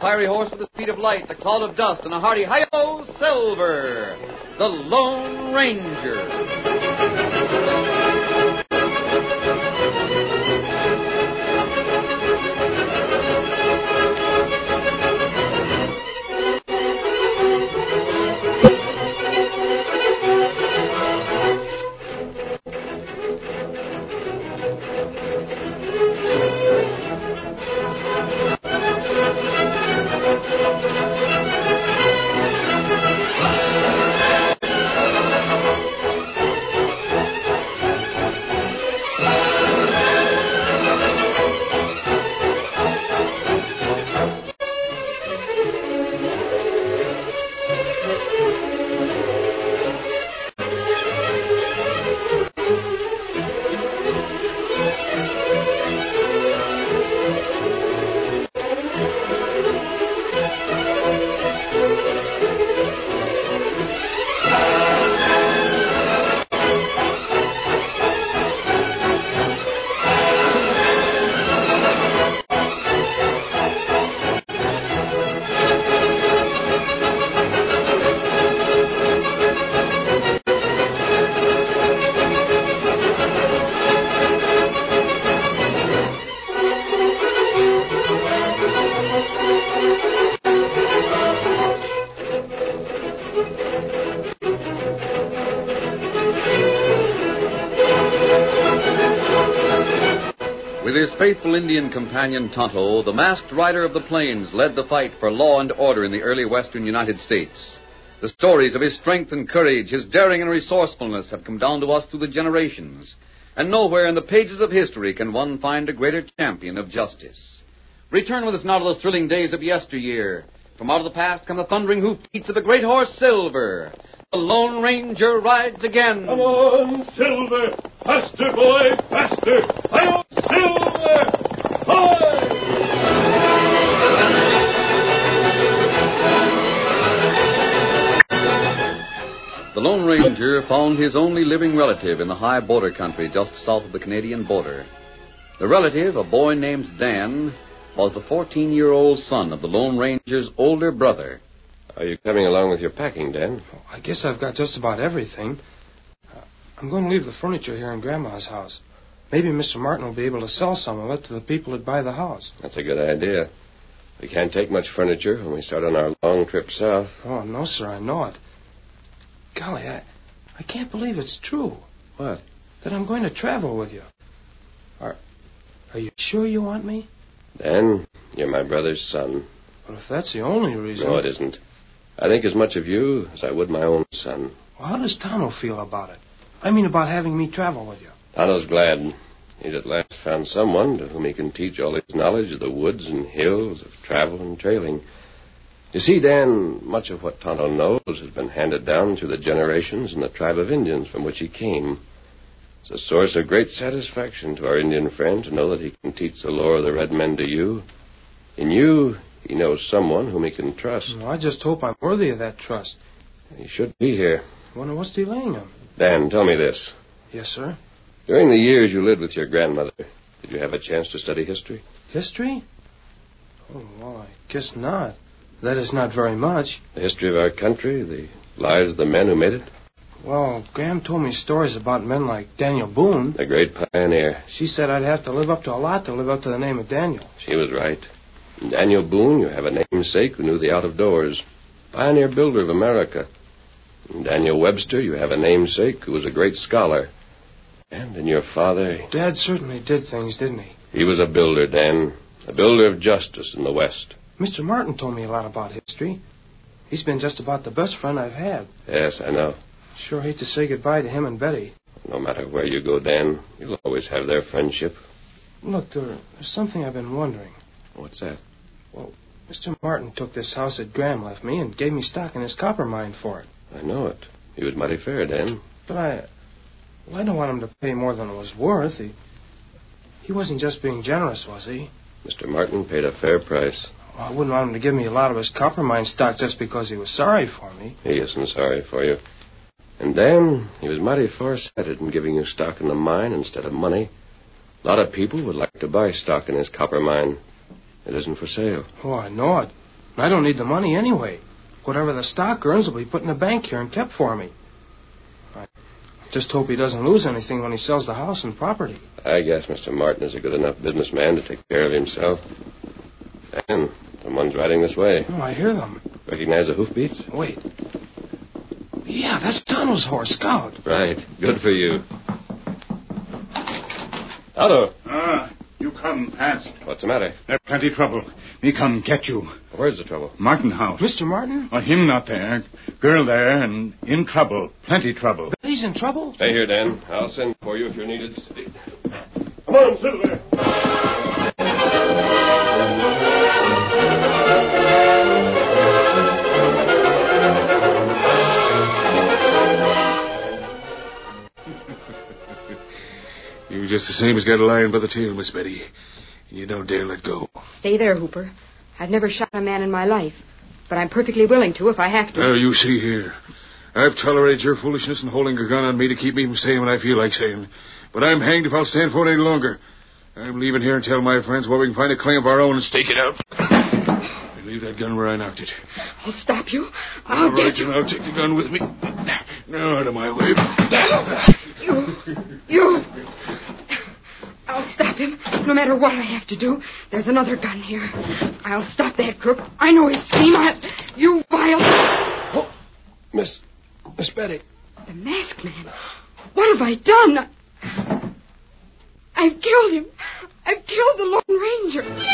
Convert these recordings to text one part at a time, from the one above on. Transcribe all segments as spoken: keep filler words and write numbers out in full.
fiery horse with the speed of light, a cloud of dust, and a hearty hi-yo, Silver, the Lone Ranger. With his faithful Indian companion Tonto, the masked rider of the plains led the fight for law and order in the early western United States. The stories of his strength and courage, his daring and resourcefulness have come down to us through the generations. And nowhere in the pages of history can one find a greater champion of justice. Return with us now to the thrilling days of yesteryear. From out of the past come the thundering hoofbeats of the great horse Silver. The Lone Ranger rides again. Come on, Silver! Faster, boy, faster! Hi-yo, Silver! Hi! The Lone Ranger found his only living relative in the high border country just south of the Canadian border. The relative, a boy named Dan, was the fourteen-year-old son of the Lone Ranger's older brother. Are you coming along with your packing, Dan? Oh, I guess I've got just about everything. Uh, I'm going to leave the furniture here in Grandma's house. Maybe Mister Martin will be able to sell some of it to the people that buy the house. That's a good idea. We can't take much furniture when we start on our long trip south. Oh, no, sir, I know it. Golly, I, I can't believe it's true. What? That I'm going to travel with you. Are, are you sure you want me? Dan, you're my brother's son. But if that's the only reason... No, it isn't. I think as much of you as I would my own son. Well, how does Tonto feel about it? I mean about having me travel with you. Tonto's glad. He's at last found someone to whom he can teach all his knowledge of the woods and hills, of travel and trailing. You see, Dan, much of what Tonto knows has been handed down through the generations in the tribe of Indians from which he came. It's a source of great satisfaction to our Indian friend to know that he can teach the lore of the red men to you. In you, he knows someone whom he can trust. Well, I just hope I'm worthy of that trust. He should be here. I wonder what's delaying him. Dan, tell me this. Yes, sir? During the years you lived with your grandmother, did you have a chance to study history? History? Oh, well, I guess not. That is not very much. The history of our country, the lives of the men who made it? Well, Gram told me stories about men like Daniel Boone. The great pioneer. She said I'd have to live up to a lot to live up to the name of Daniel. She was right. In Daniel Boone, you have a namesake who knew the out-of-doors. Pioneer builder of America. In Daniel Webster, you have a namesake who was a great scholar. And in your father... Dad certainly did things, didn't he? He was a builder, Dan. A builder of justice in the West. Mister Martin told me a lot about history. He's been just about the best friend I've had. Yes, I know. Sure hate to say goodbye to him and Betty. No matter where you go, Dan, you'll always have their friendship. Look, there, there's something I've been wondering. What's that? Well, Mister Martin took this house that Graham left me and gave me stock in his copper mine for it. I know it. He was mighty fair, Dan. But I... Well, I don't want him to pay more than it was worth. He, he wasn't just being generous, was he? Mister Martin paid a fair price. Well, I wouldn't want him to give me a lot of his copper mine stock just because he was sorry for me. He isn't sorry for you. And, Dan, he was mighty far-sighted in giving you stock in the mine instead of money. A lot of people would like to buy stock in his copper mine. It isn't for sale. Oh, I know it. I don't need the money anyway. Whatever the stock earns will be put in the bank here and kept for me. I just hope he doesn't lose anything when he sells the house and property. I guess Mister Martin is a good enough businessman to take care of himself. And someone's riding this way. Oh, I hear them. Recognize the hoofbeats? Wait. Yeah, that's Tonto's horse, Scout. Right. Good for you. Tonto. Ah, you come fast. What's the matter? There's plenty trouble. Me come get you. Where's the trouble? Martin house. Mister Martin? Oh, him not there. Girl there and in trouble. Plenty trouble. He's in trouble? Stay here, Dan. I'll send for you if you're needed. Steady. Come on, Silver. You're just the same as got a lion by the tail, Miss Betty. You don't dare let go. Stay there, Hooper. I've never shot a man in my life, but I'm perfectly willing to if I have to. Now, you see here. I've tolerated your foolishness in holding a gun on me to keep me from saying what I feel like saying. But I'm hanged if I'll stand for it any longer. I'm leaving here and tell my friends where we can find a claim of our own and stake it out. I leave that gun where I knocked it. I'll stop you. I'll All right, get you. then I'll take the gun with me. Now, out of my way. You. You. I'll stop him, no matter what I have to do. There's another gun here. I'll stop that crook. I know his scheme. I'll... You vile... Oh, Miss... Miss Betty. The masked man. What have I done? I've killed him. I've killed the Lone Ranger.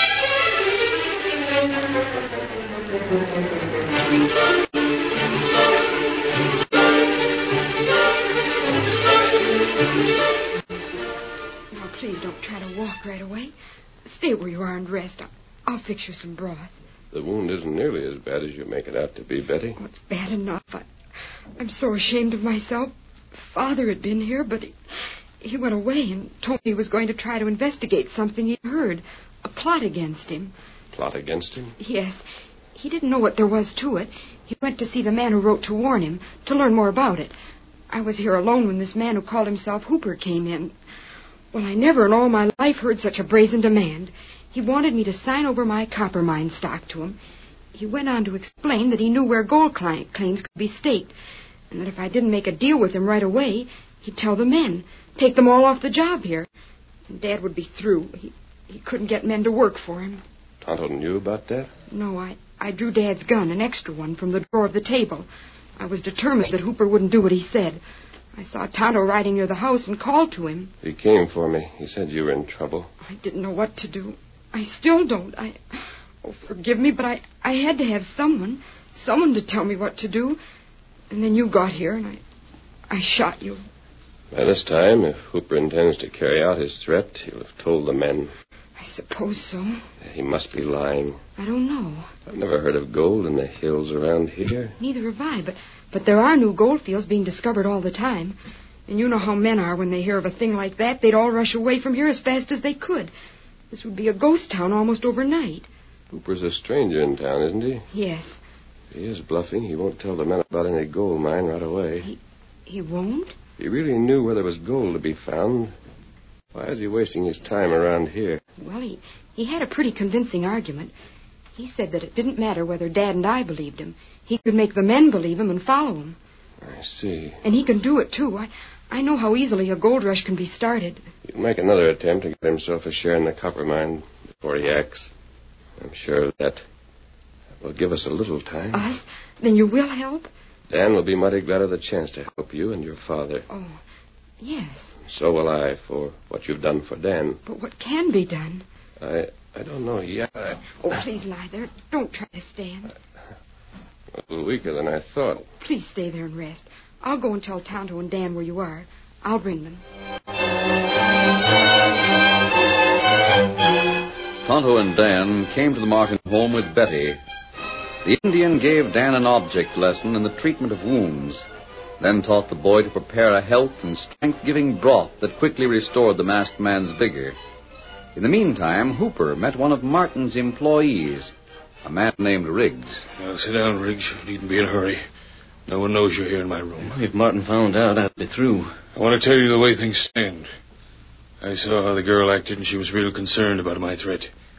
Now, please don't try to walk right away. Stay where you are and rest. I'll, I'll fix you some broth. The wound isn't nearly as bad as you make it out to be, Betty. Oh, it's bad enough. I, I'm so ashamed of myself. Father had been here, but he, he went away and told me he was going to try to investigate something he'd heard. A plot against him. Plot against him? Yes. He didn't know what there was to it. He went to see the man who wrote to warn him, to learn more about it. I was here alone when this man who called himself Hooper came in. Well, I never in all my life heard such a brazen demand. He wanted me to sign over my copper mine stock to him. He went on to explain that he knew where gold client claims could be staked, and that if I didn't make a deal with him right away, he'd tell the men, take them all off the job here. And Dad would be through. He, he couldn't get men to work for him. Tonto knew about that? No, I, I drew Dad's gun, an extra one, from the drawer of the table. I was determined that Hooper wouldn't do what he said. I saw Tonto riding near the house and called to him. He came for me. He said you were in trouble. I didn't know what to do. I still don't. I... Oh, forgive me, but I, I had to have someone, someone to tell me what to do. And then you got here, and I, I shot you. By this time, if Hooper intends to carry out his threat, he'll have told the men. I suppose so. He must be lying. I don't know. I've never heard of gold in the hills around here. Neither have I, but, but there are new gold fields being discovered all the time. And you know how men are when they hear of a thing like that. They'd all rush away from here as fast as they could. This would be a ghost town almost overnight. Hooper's a stranger in town, isn't he? Yes. If he is bluffing, he won't tell the men about any gold mine right away. He, he won't? If he really knew where there was gold to be found, why is he wasting his time around here? Well, he, he had a pretty convincing argument. He said that it didn't matter whether Dad and I believed him. He could make the men believe him and follow him. I see. And he can do it, too. I, I know how easily a gold rush can be started. He'll make another attempt to get himself a share in the copper mine before he acts. I'm sure of that. That will give us a little time. Us? Then you will help? Dan will be mighty glad of the chance to help you and your father. Oh, yes. So will I for what you've done for Dan. But what can be done? I I don't know yet. I... Oh, please lie there. Don't try to stand. A little weaker than I thought. Please stay there and rest. I'll go and tell Tonto and Dan where you are. I'll bring them. Tonto and Dan came to the Martin home with Betty. The Indian gave Dan an object lesson in the treatment of wounds, then taught the boy to prepare a health and strength-giving broth that quickly restored the masked man's vigor. In the meantime, Hooper met one of Martin's employees, a man named Riggs. Now, sit down, Riggs. You needn't be in a hurry. No one knows you're here in my room. If Martin found out, I'd be through. I want to tell you the way things stand. I saw how the girl acted, and she was real concerned about my threat.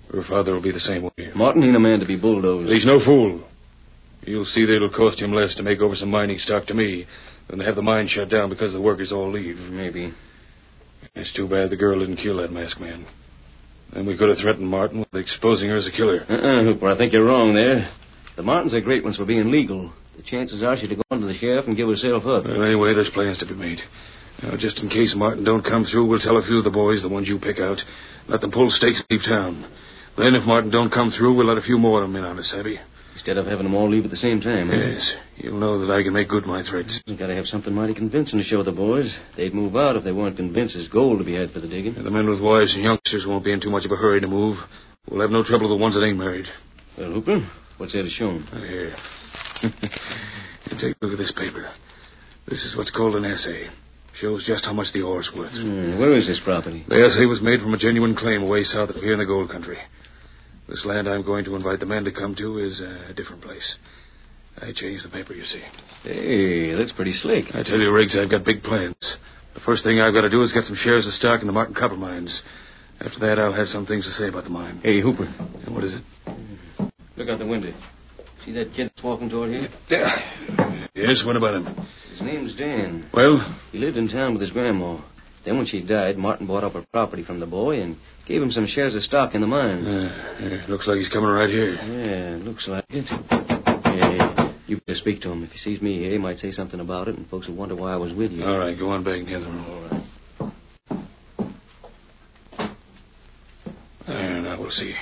Her father will be the same way. Martin ain't a man to be bulldozed. He's no fool. You'll see that it'll cost him less to make over some mining stock to me than to have the mine shut down because the workers all leave. Maybe. It's too bad the girl didn't kill that masked man. Then we could have threatened Martin with exposing her as a killer. Uh-uh, Hooper, I think you're wrong there. The Martins are great ones for being legal. The chances are she'd go on to the sheriff and give herself up. Well, anyway, there's plans to be made. Now, just in case Martin don't come through, we'll tell a few of the boys, the ones you pick out, let them pull stakes and leave town. Then, if Martin don't come through, we'll let a few more of them in on us, Savvy. Instead of having them all leave at the same time, huh? Yes. You'll know that I can make good my threats. You gotta have something mighty convincing to show the boys. They'd move out if they weren't convinced there's gold to be had for the digging. And the men with wives and youngsters won't be in too much of a hurry to move. We'll have no trouble with the ones that ain't married. Well, Hooper, what's there to show 'em? Uh, here. Take a look at this paper. This is what's called an assay. Shows just how much the ore's worth. Hmm, where is this property? The assay was made from a genuine claim away south of here in the gold country. This land I'm going to invite the men to come to is uh, a different place. I changed the paper, you see. Hey, that's pretty slick. I tell you, Riggs, I've got big plans. The first thing I've got to do is get some shares of stock in the Martin copper mines. After that, I'll have some things to say about the mine. Hey, Hooper. And what is it? Look out the window. See that kid that's walking toward here? There. Yes, what about him? His name's Dan. Well? He lived in town with his grandma. Then when she died, Martin bought up her property from the boy and gave him some shares of stock in the mine. Uh, yeah, looks like he's coming right here. Yeah, looks like it. Yeah, you better speak to him. If he sees me here, he might say something about it, and folks will wonder why I was with you. All right, go on back in the other room. All right. Uh, now we'll see.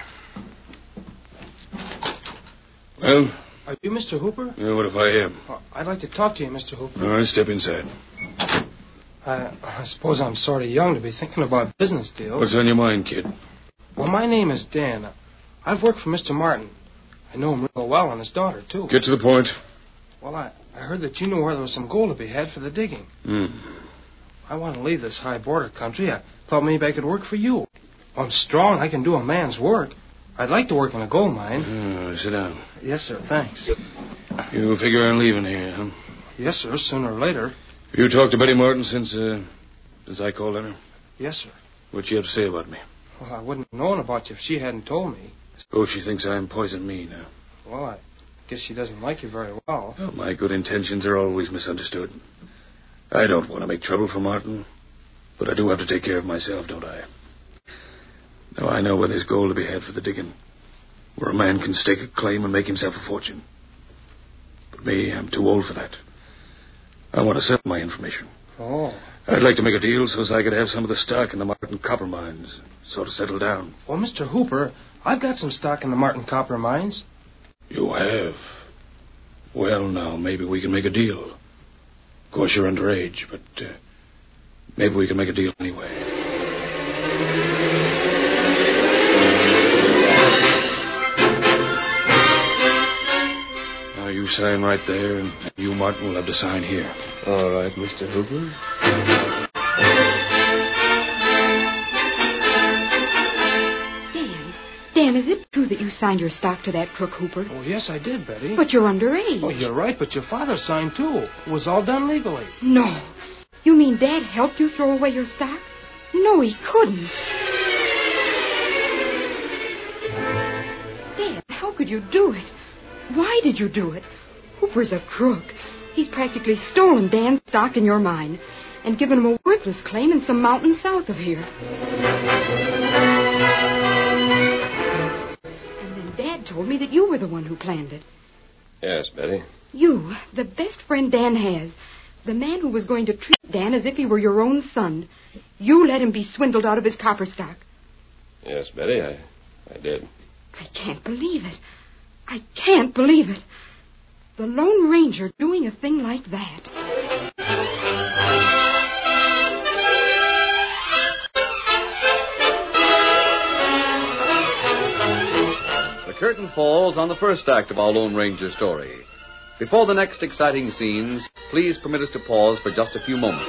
Well? Are you Mister Hooper? Yeah, what if I am? Oh, I'd like to talk to you, Mister Hooper. All right, step inside. I, I suppose I'm sort of young to be thinking about business deals. What's on your mind, kid? Well, my name is Dan. I've worked for Mister Martin. I know him real well and his daughter, too. Get to the point. Well, I, I heard that you knew where there was some gold to be had for the digging. Hmm. I want to leave this high border country. I thought maybe I could work for you. I'm strong. I can do a man's work. I'd like to work in a gold mine. Uh, sit down. Yes, sir. Thanks. You figure on leaving here, huh? Yes, sir. Sooner or later. You talked to Betty Martin since, uh, since I called on her? Yes, sir. What'd she have to say about me? Well, I wouldn't have known about you if she hadn't told me. Suppose she thinks I'm poison me now. Well, I guess she doesn't like you very well. Well, my good intentions are always misunderstood. I don't want to make trouble for Martin, but I do have to take care of myself, don't I? Now, I know where there's gold to be had for the digging, where a man can stake a claim and make himself a fortune. But me, I'm too old for that. I want to sell my information. Oh. I'd like to make a deal so as I could have some of the stock in the Martin copper mines, sort of settle down. Well, Mister Hooper, I've got some stock in the Martin copper mines. You have? Well, now, maybe we can make a deal. Of course, you're underage, but uh, maybe we can make a deal anyway. Now, you sign right there, and you, Martin, will have to sign here. All right, Mister Hooper. Dan, Dan, is it true that you signed your stock to that crook Hooper? Oh, yes, I did, Betty. But you're underage. Oh, you're right, but your father signed, too. It was all done legally. No. You mean Dad helped you throw away your stock? No, he couldn't. Dad, how could you do it? Why did you do it? Hooper's a crook. He's practically stolen Dan's stock in your mine and given him a worthless claim in some mountain south of here. And then Dad told me that you were the one who planned it. Yes, Betty. You, the best friend Dan has, the man who was going to treat Dan as if he were your own son. You let him be swindled out of his copper stock. Yes, Betty, I, I did. I can't believe it. I can't believe it. The Lone Ranger doing a thing like that. The curtain falls on the first act of our Lone Ranger story. Before the next exciting scenes, please permit us to pause for just a few moments.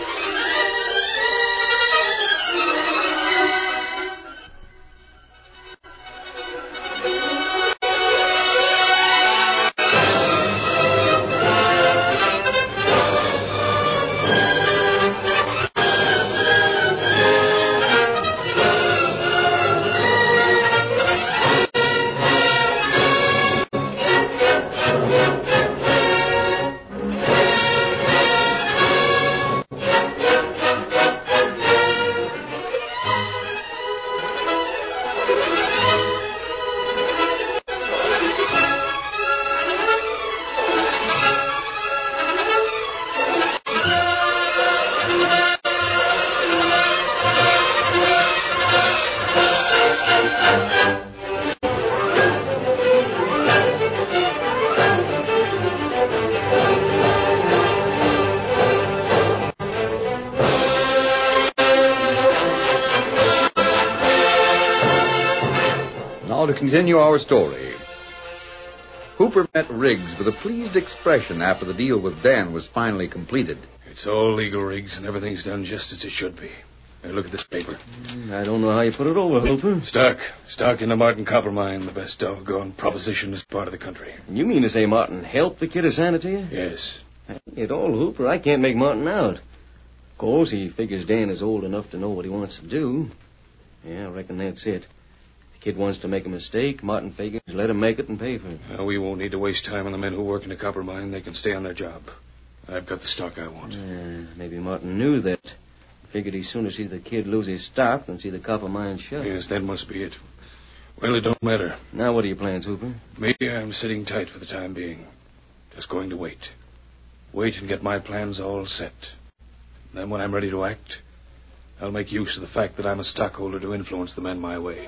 Now to continue our story. Hooper met Riggs with a pleased expression after the deal with Dan was finally completed. It's all legal, Riggs, and everything's done just as it should be. Hey, look at this paper. I don't know how you put it over, Hooper. Stock. Stock in the Martin Copper Mine, the best doggone proposition in this part of the country. You mean to say Martin helped the kid assign it to you? Yes. It all, Hooper. I can't make Martin out. Of course, he figures Dan is old enough to know what he wants to do. Yeah, I reckon that's it. The kid wants to make a mistake. Martin figures let him make it and pay for it. Uh, we won't need to waste time on the men who work in the copper mine. They can stay on their job. I've got the stock I want. Uh, maybe Martin knew that. Figured he'd sooner see the kid lose his stock than see the copper mine shut. Yes, that must be it. Well, it don't matter. Now, what are your plans, Hooper? Me, I'm sitting tight for the time being. Just going to wait. Wait and get my plans all set. Then when I'm ready to act, I'll make use of the fact that I'm a stockholder to influence the men my way.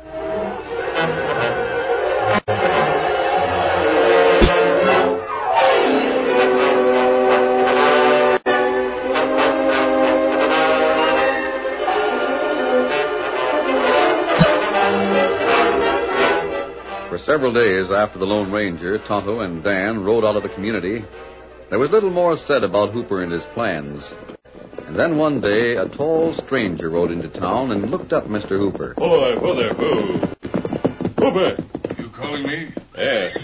For several days after the Lone Ranger, Tonto, and Dan rode out of the community, there was little more said about Hooper and his plans. And then one day, a tall stranger rode into town and looked up Mister Hooper. Boy, whoa there, who? Hooper! You calling me? Yes.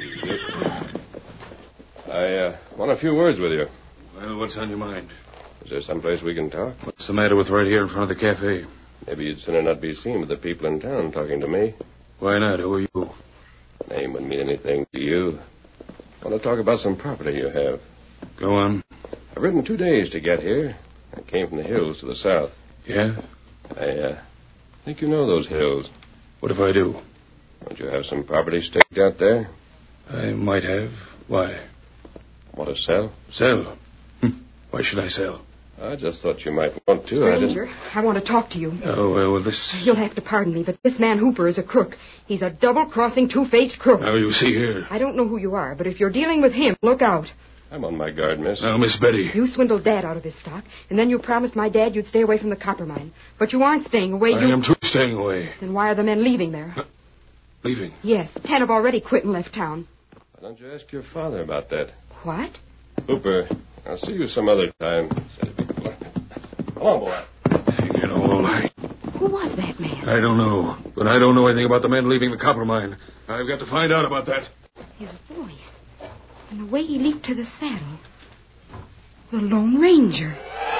I uh, want a few words with you. Well, what's on your mind? Is there someplace we can talk? What's the matter with right here in front of the cafe? Maybe you'd sooner not be seen with the people in town talking to me. Why not? Who are you? Name wouldn't mean anything to you. I want to talk about some property you have. Go on. I've ridden two days to get here. I came from the hills to the south. Yeah? I uh, think you know those hills. What if I do? Don't you have some property staked out there? I might have. Why? Want to sell? Sell? Hm. Why should I sell? I just thought you might want to. Stranger, I, I want to talk to you. Oh, well, well, this... You'll have to pardon me, but this man Hooper is a crook. He's a double-crossing, two-faced crook. Now, you see here. I don't know who you are, but if you're dealing with him, look out. I'm on my guard, miss. Now, Miss Betty. You swindled Dad out of his stock, and then you promised my dad you'd stay away from the copper mine. But you aren't staying away. I you... am too staying away. Then why are the men leaving there? Uh, leaving? Yes, ten have already quit and left town. Why don't you ask your father about that? What? Hooper, I'll see you some other time. Come on, boy. You know, all right. Who was that man? I don't know. But I don't know anything about the men leaving the copper mine. I've got to find out about that. His voice. And the way he leaped to the saddle. The Lone Ranger.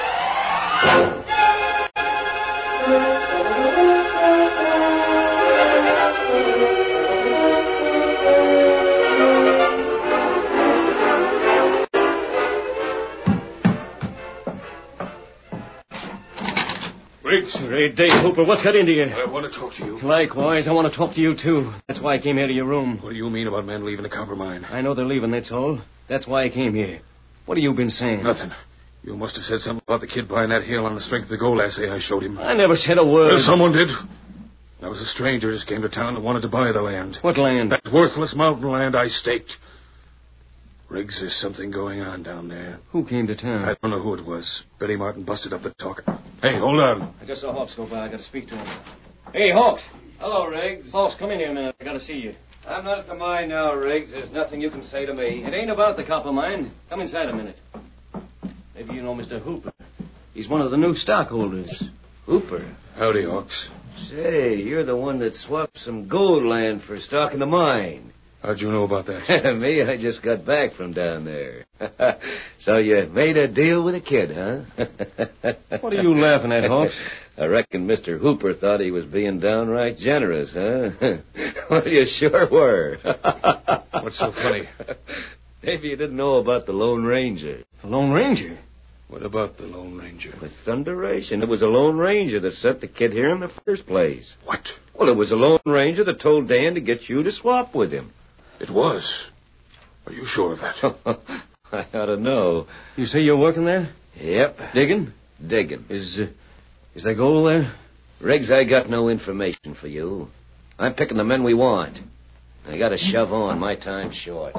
Riggs. Great day, Hooper. What's got into you? I want to talk to you. Likewise, I want to talk to you, too. That's why I came here to your room. What do you mean about men leaving the copper mine? I know they're leaving, that's all. That's why I came here. What have you been saying? Nothing. You must have said something about the kid buying that hill on the strength of the gold assay I showed him. I never said a word. Well, someone did. That was a stranger just came to town and wanted to buy the land. What land? That worthless mountain land I staked. Riggs, there's something going on down there. Who came to town? I don't know who it was. Betty Martin busted up the talk. Hey, hold on. I just saw Hawks go by. I got to speak to him. Hey, Hawks. Hello, Riggs. Hawks, come in here a minute. I got to see you. I'm not at the mine now, Riggs. There's nothing you can say to me. It ain't about the copper mine. Come inside a minute. Maybe you know Mister Hooper. He's one of the new stockholders. Hooper? Howdy, Hawks. Say, you're the one that swapped some gold land for stock in the mine. How'd you know about that? Me, I just got back from down there. So you made a deal with a kid, huh? What are you laughing at, Hawks? I reckon Mister Hooper thought he was being downright generous, huh? Well, you sure were. What's so funny? Maybe you didn't know about the Lone Ranger. The Lone Ranger? What about the Lone Ranger? With thunderation. It was a Lone Ranger that sent the kid here in the first place. What? Well, it was a Lone Ranger that told Dan to get you to swap with him. It was. Are you sure of that? I ought to know. You say you're working there? Yep. Digging? Digging. Is, uh, is there gold there? Riggs, I got no information for you. I'm picking the men we want. I got to shove on. My time's short.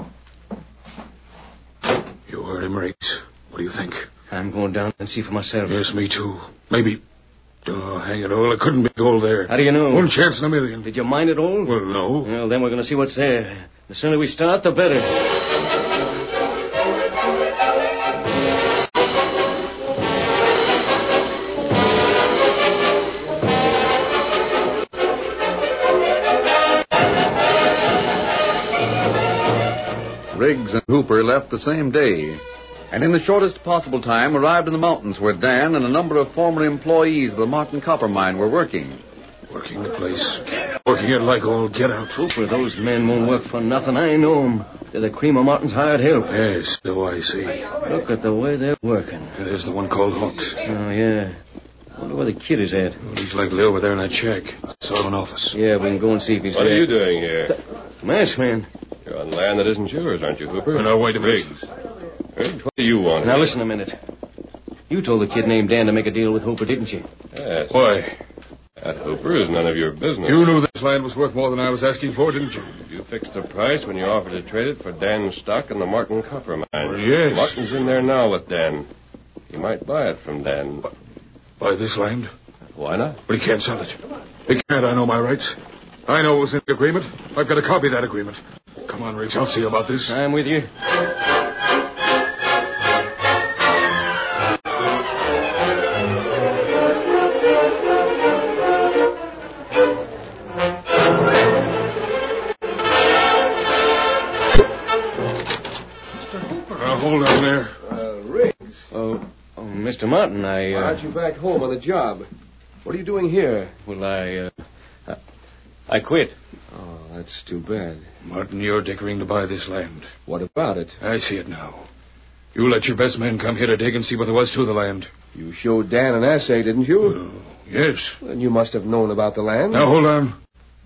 You heard him, Riggs. What do you think? I'm going down and see for myself. Yes, me too. Maybe... Oh, hang it all. It couldn't be gold there. How do you know? One chance in a million. Did you mine it all? Well, no. Well, then we're going to see what's there. The sooner we start, the better. Riggs and Hooper left the same day, and in the shortest possible time arrived in the mountains where Dan and a number of former employees of the Martin Copper Mine were working. Working the place. Working it like all get out. Hooper, those men won't work for nothing. I know 'em. They're the cream of Martin's hired help. Yes, so I see. Look at the way they're working. There's the one called Hawks. Oh, yeah. Wonder where the kid is at. Well, he's likely over there in that shack. Saw an office. Yeah, we can go and see if he's What there. are you doing here? Th- Masked man. You're on land that isn't yours, aren't you, Hooper? Oh, now, wait a minute. Riggs. Riggs, what do you want? Now, here? listen a minute. You told the kid named Dan to make a deal with Hooper, didn't you? Yes. Why? That, Hooper, is none of your business. You knew this land was worth more than I was asking for, didn't you? You fixed the price when you offered to trade it for Dan's stock in the Martin Copper Mine. Well, yes. Martin's in there now with Dan. He might buy it from Dan. But buy this land? Why not? But he can't sell it. He can't. I know my rights. I know it was in the agreement. I've got a copy of that agreement. Come on, Riggs. I'll see about this. I'm with you. Now, hold on there. Uh, Riggs, Oh, oh Mister Martin, I, why uh... aren't you back home on the job? What are you doing here? Well, I, uh... I, I quit. Oh, that's too bad. Martin, you're dickering to buy this land. What about it? I see it now. You let your best men come here to dig and see what there was to the land. You showed Dan an assay, didn't you? Uh, yes. Then you must have known about the land. Now, hold on.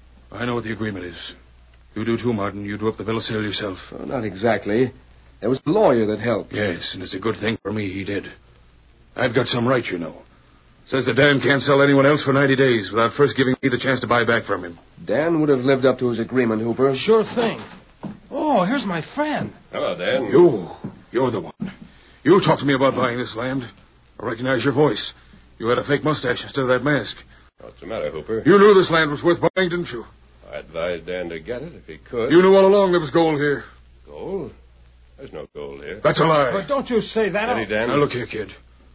I know what the agreement is. You do too, Martin. You drew up the bill of sale yourself. Well, not exactly. There was a lawyer that helped. Yes, and it's a good thing for me he did. I've got some right, you know. Says that Dan can't sell anyone else for ninety days without first giving me the chance to buy back from him. Dan would have lived up to his agreement, Hooper. Sure thing. Oh, here's my friend. Hello, Dan. You, you're the one. You talked to me about buying this land. I recognize your voice. You had a fake mustache instead of that mask. What's the matter, Hooper? You knew this land was worth buying, didn't you? I advised Dan to get it if he could. You knew all along there was gold here. Gold? There's no gold here. That's a lie. But don't you say that. Steady, Dan. Now, look here, kid.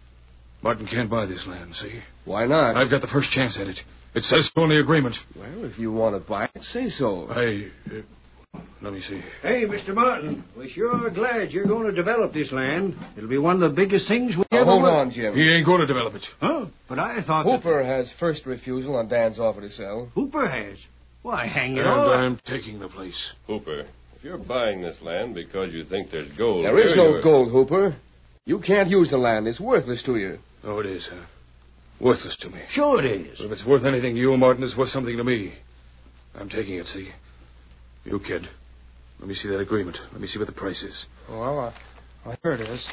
Martin can't buy this land, see? Why not? I've got the first chance at it. It says so in the agreement. Well, if you want to buy it, say so. I... Uh, let me see. Hey, Mister Martin, we sure are glad you're going to develop this land. It'll be one of the biggest things we Now, ever hold will. on, Jim. He ain't going to develop it. Huh? But I thought that Hooper has first refusal on Dan's offer to sell. Hooper has. Why, hang it And all. I'm taking the place. Hooper, if you're buying this land because you think there's gold There is here, no you're- gold, Hooper. You can't use the land. It's worthless to you. Oh, it is, huh? Worthless to me. Sure it is. But if it's worth anything to you, Martin, it's worth something to me. I'm taking it, see? You, kid. Let me see that agreement. Let me see what the price is. Well, uh, well, here it is.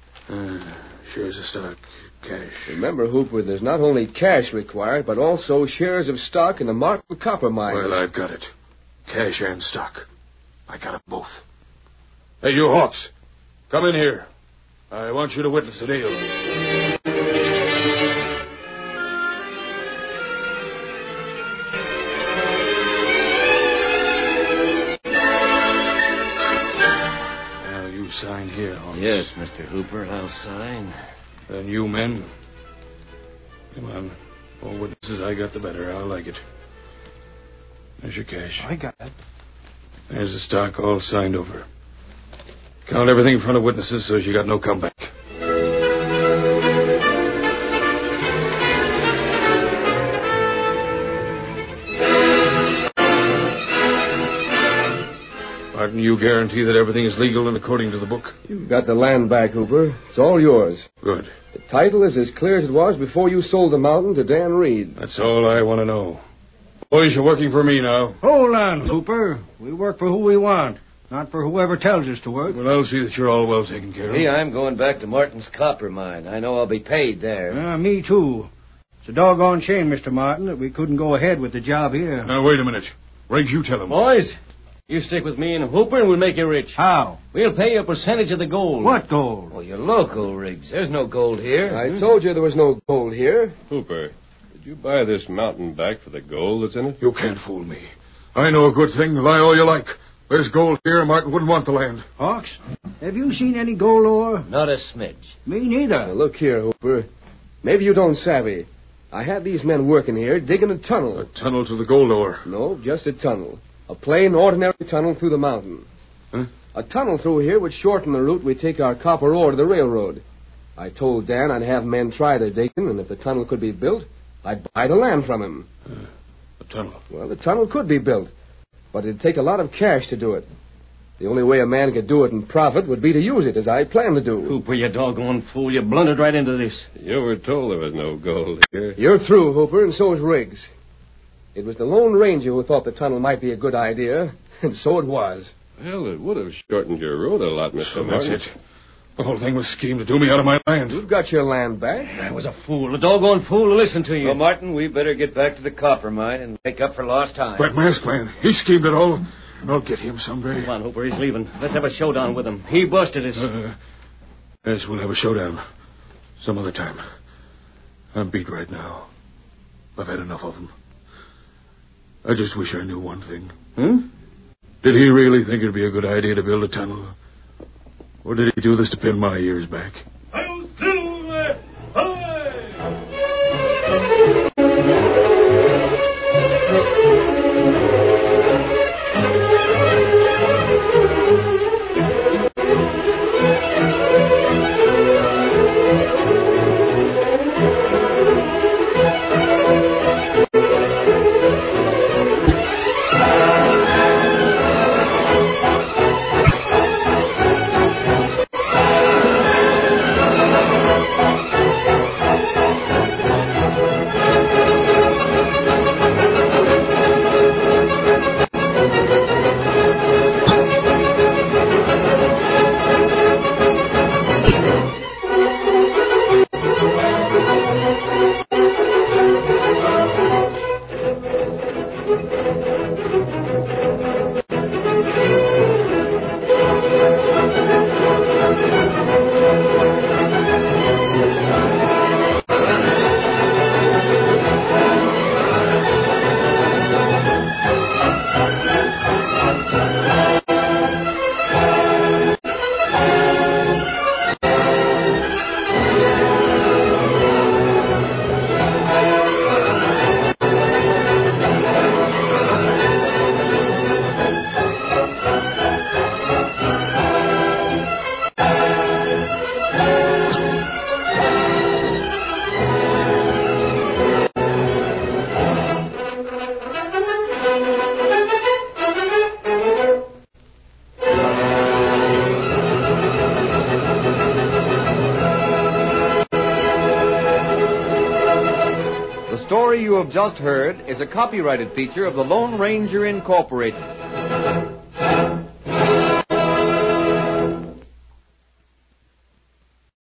Uh, shares of stock, cash. Remember, Hooper, there's not only cash required, but also shares of stock in the Martin Copper Mine. Well, I've got it. Cash and stock. I got it both. Hey, you Hawks. Come in here. I want you to witness the deal. Now, you sign here, Hawks. Yes, Mister Hooper, I'll sign. Then you men. Come on. More witnesses I got, the better. I'll like it. There's your cash. I got it. There's the stock all signed over. Count everything in front of witnesses so you got no comeback. Martin, you guarantee that everything is legal and according to the book? You've got the land back, Hooper. It's all yours. Good. The title is as clear as it was before you sold the mountain to Dan Reed. That's all I want to know. Boys, you're working for me now. Hold on, Hooper. We work for who we want, not for whoever tells us to work. Well, I'll see that you're all well taken care of. Me, I'm going back to Martin's copper mine. I know I'll be paid there. Uh, me, too. It's a doggone shame, Mister Martin, that we couldn't go ahead with the job here. Now, wait a minute. Riggs, you tell him. Boys, you stick with me and Hooper and we'll make you rich. How? We'll pay you a percentage of the gold. What gold? Well, you're local, Riggs. There's no gold here. I told you there was no gold here. Hooper, Did you buy this mountain back for the gold that's in it? You can't fool me. I know a good thing. Lie all you like. There's gold here, and Martin wouldn't want the land. Hawks, have you seen any gold ore? Not a smidge. Me neither. Now, look here, Hooper. Maybe you don't savvy. I had these men working here, digging a tunnel. A tunnel to the gold ore? No, just a tunnel. A plain, ordinary tunnel through the mountain. Huh? A tunnel through here would shorten the route we take our copper ore to the railroad. I told Dan I'd have men try their digging, and if the tunnel could be built, I'd buy the land from him. Uh, a tunnel? Well, the tunnel could be built, but it'd take a lot of cash to do it. The only way a man could do it and profit would be to use it, as I plan to do. Hooper, you doggone fool. You blundered right into this. You were told there was no gold here. You're through, Hooper, and so is Riggs. It was the Lone Ranger who thought the tunnel might be a good idea, and so it was. Well, it would have shortened your road a lot, Mister So Martin. that's it. The whole thing was schemed to do me out of my land. You've got your land back. I was a fool, a doggone fool to listen to you. Well, Martin, we better get back to the copper mine and make up for lost time. That masked man, he schemed it all. I'll get him someday. Come on, Hooper, he's leaving. Let's have a showdown with him. He busted us. Uh, yes, we'll have a showdown. Some other time. I'm beat right now. I've had enough of them. I just wish I knew one thing. Hmm? Did he really think it'd be a good idea to build a tunnel? Or did he do this to pin my ears back? The story you have just heard is a copyrighted feature of the Lone Ranger Incorporated.